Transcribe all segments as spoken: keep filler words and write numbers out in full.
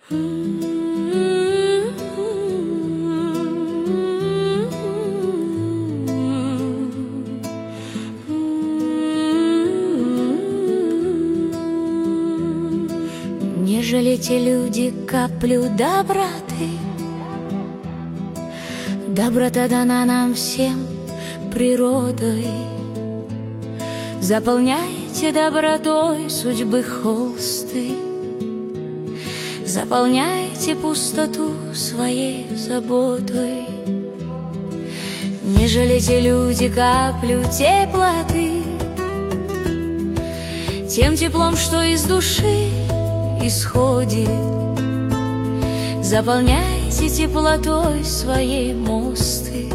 Нежели те люди каплю доброты, доброта дана нам всем природой. Заполняйте добротой судьбы холсты, заполняйте пустоту своей заботой. Не жалейте, люди, каплю теплоты, тем теплом, что из души исходит. Заполняйте теплотой своей мосты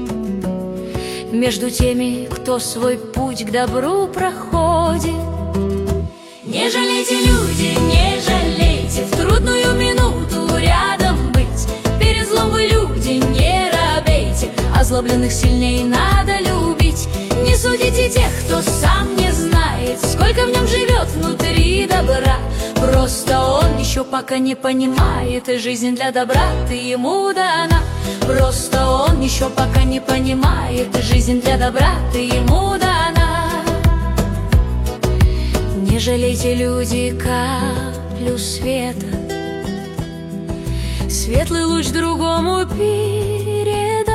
между теми, кто свой путь к добру проходит. Не жалейте, люди, не жалейте, в трудную минуту рядом быть. Перед злом вы, люди, не робейте, озлобленных сильней надо любить. Не судите тех, кто сам не знает, сколько в нем живет внутри добра. Просто он еще пока не понимает, и жизнь для добра ты ему дана. Просто он еще пока не понимает, и жизнь для добра ты ему дана. Не жалейте, люди, каплю света, светлый луч другому передай.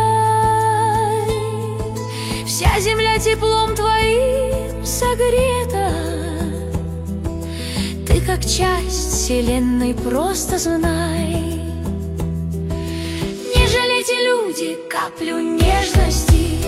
Вся земля теплом твоим согрета, ты как часть вселенной, просто знай. Не жалейте, люди, каплю нежности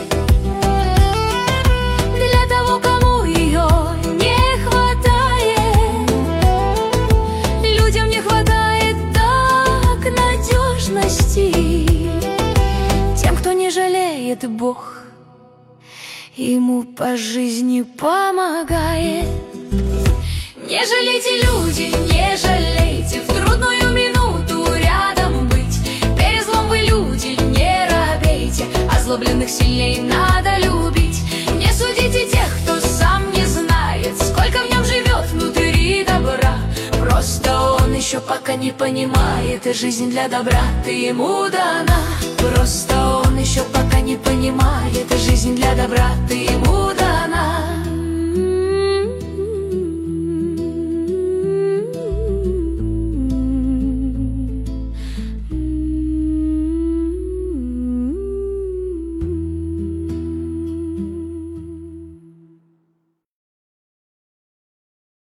для того, кому ее не хватает. Людям не хватает так надежности. Тем, кто не жалеет, Бог ему по жизни помогает. Не жалейте, люди, не жалейте, в трудную минуту рядом быть. Перед злом вы, люди, не робейте, озлобленных сильней надо любить. Не судите тех, кто сам не знает, сколько в нем живет внутри добра. Просто он еще пока не понимает, и жизнь для добра ты ему дана. Просто он еще пока не понимает, и жизнь для добра ты ему дана.